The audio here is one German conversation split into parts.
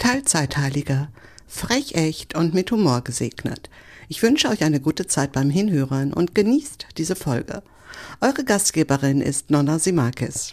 Teilzeitheiliger, frech echt und mit Humor gesegnet. Ich wünsche euch eine gute Zeit beim Hinhören und genießt diese Folge. Eure Gastgeberin ist Nonna Simakis.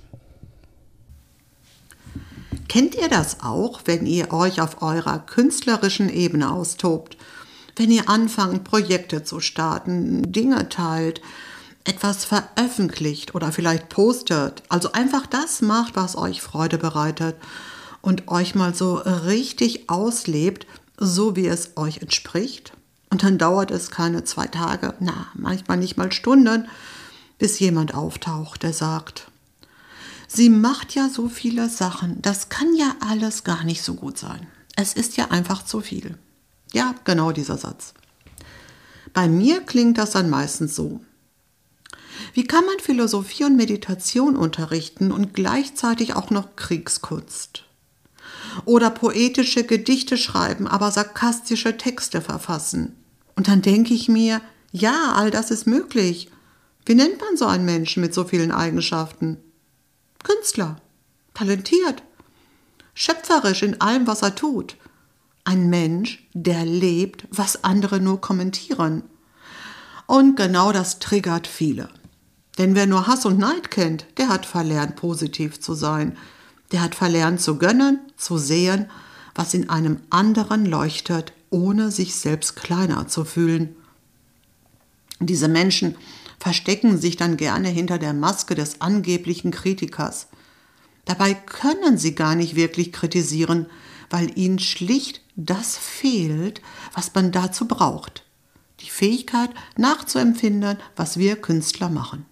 Kennt ihr das auch, wenn ihr euch auf eurer künstlerischen Ebene austobt? Wenn ihr anfangt, Projekte zu starten, Dinge teilt, etwas veröffentlicht oder vielleicht postet, also einfach das macht, was euch Freude bereitet und euch mal so richtig auslebt, so wie es euch entspricht. Und dann dauert es keine 2 Tage, manchmal nicht mal Stunden, bis jemand auftaucht, der sagt: Sie macht ja so viele Sachen, das kann ja alles gar nicht so gut sein. Es ist ja einfach zu viel. Ja, genau dieser Satz. Bei mir klingt das dann meistens so: Wie kann man Philosophie und Meditation unterrichten und gleichzeitig auch noch Kriegskunst? Oder poetische Gedichte schreiben, aber sarkastische Texte verfassen? Und dann denke ich mir, ja, all das ist möglich. Wie nennt man so einen Menschen mit so vielen Eigenschaften? Künstler, talentiert, schöpferisch in allem, was er tut. Ein Mensch, der lebt, was andere nur kommentieren. Und genau das triggert viele. Denn wer nur Hass und Neid kennt, der hat verlernt, positiv zu sein. Der hat verlernt zu gönnen, zu sehen, was in einem anderen leuchtet, ohne sich selbst kleiner zu fühlen. Diese Menschen verstecken sich dann gerne hinter der Maske des angeblichen Kritikers. Dabei können sie gar nicht wirklich kritisieren, weil ihnen schlicht das fehlt, was man dazu braucht. Die Fähigkeit, nachzuempfinden, was wir Künstler machen.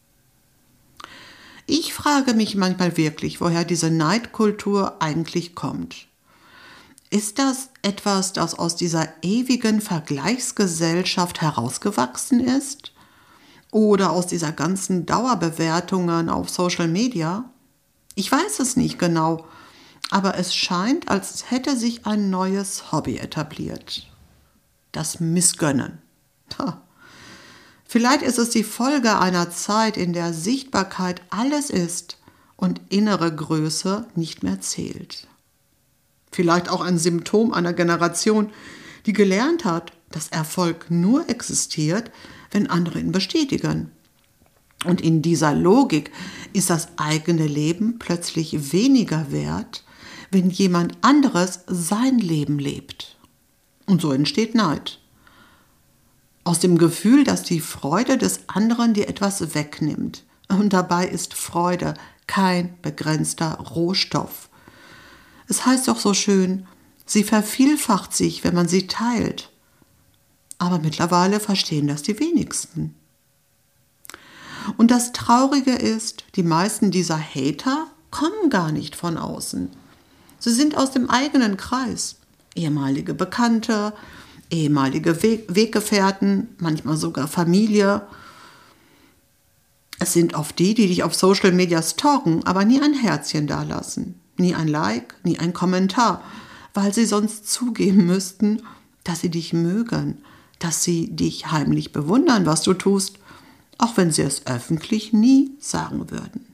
Ich frage mich manchmal wirklich, woher diese Neidkultur eigentlich kommt. Ist das etwas, das aus dieser ewigen Vergleichsgesellschaft herausgewachsen ist? Oder aus dieser ganzen Dauerbewertungen auf Social Media? Ich weiß es nicht genau, aber es scheint, als hätte sich ein neues Hobby etabliert. Das Missgönnen. Vielleicht ist es die Folge einer Zeit, in der Sichtbarkeit alles ist und innere Größe nicht mehr zählt. Vielleicht auch ein Symptom einer Generation, die gelernt hat, dass Erfolg nur existiert, wenn andere ihn bestätigen. Und in dieser Logik ist das eigene Leben plötzlich weniger wert, wenn jemand anderes sein Leben lebt. Und so entsteht Neid. Aus dem Gefühl, dass die Freude des anderen dir etwas wegnimmt. Und dabei ist Freude kein begrenzter Rohstoff. Es heißt doch so schön, sie vervielfacht sich, wenn man sie teilt. Aber mittlerweile verstehen das die wenigsten. Und das Traurige ist, die meisten dieser Hater kommen gar nicht von außen. Sie sind aus dem eigenen Kreis. Ehemalige Bekannte, ehemalige Weggefährten, manchmal sogar Familie. Es sind oft die dich auf Social Media stalken, aber nie ein Herzchen dalassen. Nie ein Like, nie ein Kommentar, weil sie sonst zugeben müssten, dass sie dich mögen, dass sie dich heimlich bewundern, was du tust, auch wenn sie es öffentlich nie sagen würden.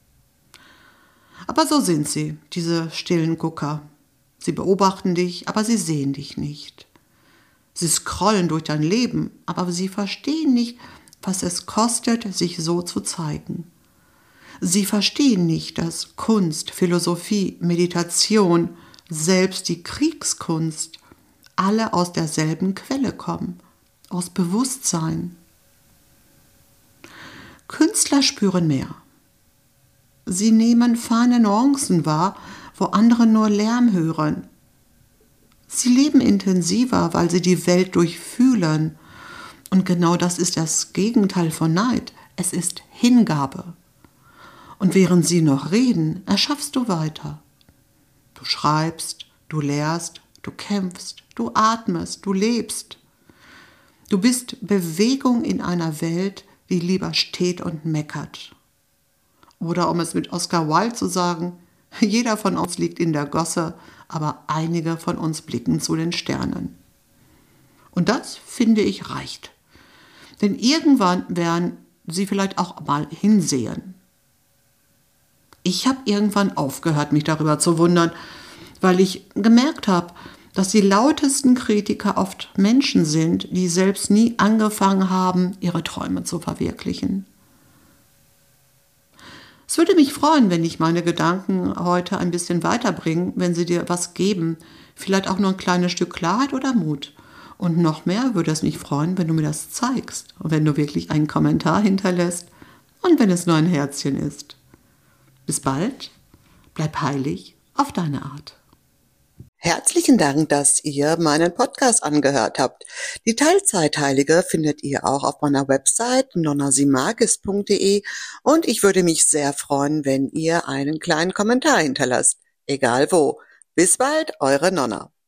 Aber so sind sie, diese stillen Gucker. Sie beobachten dich, aber sie sehen dich nicht. Sie scrollen durch dein Leben, aber sie verstehen nicht, was es kostet, sich so zu zeigen. Sie verstehen nicht, dass Kunst, Philosophie, Meditation, selbst die Kriegskunst, alle aus derselben Quelle kommen, aus Bewusstsein. Künstler spüren mehr. Sie nehmen feine Nuancen wahr, wo andere nur Lärm hören. Sie leben intensiver, weil sie die Welt durchfühlen. Und genau das ist das Gegenteil von Neid. Es ist Hingabe. Und während sie noch reden, erschaffst du weiter. Du schreibst, du lehrst, du kämpfst, du atmest, du lebst. Du bist Bewegung in einer Welt, die lieber steht und meckert. Oder um es mit Oscar Wilde zu sagen, jeder von uns liegt in der Gosse, aber einige von uns blicken zu den Sternen. Und das, finde ich, reicht. Denn irgendwann werden sie vielleicht auch mal hinsehen. Ich habe irgendwann aufgehört, mich darüber zu wundern, weil ich gemerkt habe, dass die lautesten Kritiker oft Menschen sind, die selbst nie angefangen haben, ihre Träume zu verwirklichen. Es würde mich freuen, wenn ich meine Gedanken heute ein bisschen weiterbringe, wenn sie dir was geben, vielleicht auch nur ein kleines Stück Klarheit oder Mut. Und noch mehr würde es mich freuen, wenn du mir das zeigst und wenn du wirklich einen Kommentar hinterlässt und wenn es nur ein Herzchen ist. Bis bald, bleib heilig auf deine Art. Herzlichen Dank, dass ihr meinen Podcast angehört habt. Die Teilzeitheilige findet ihr auch auf meiner Website nonnasimagis.de und ich würde mich sehr freuen, wenn ihr einen kleinen Kommentar hinterlasst. Egal wo. Bis bald, eure Nonna.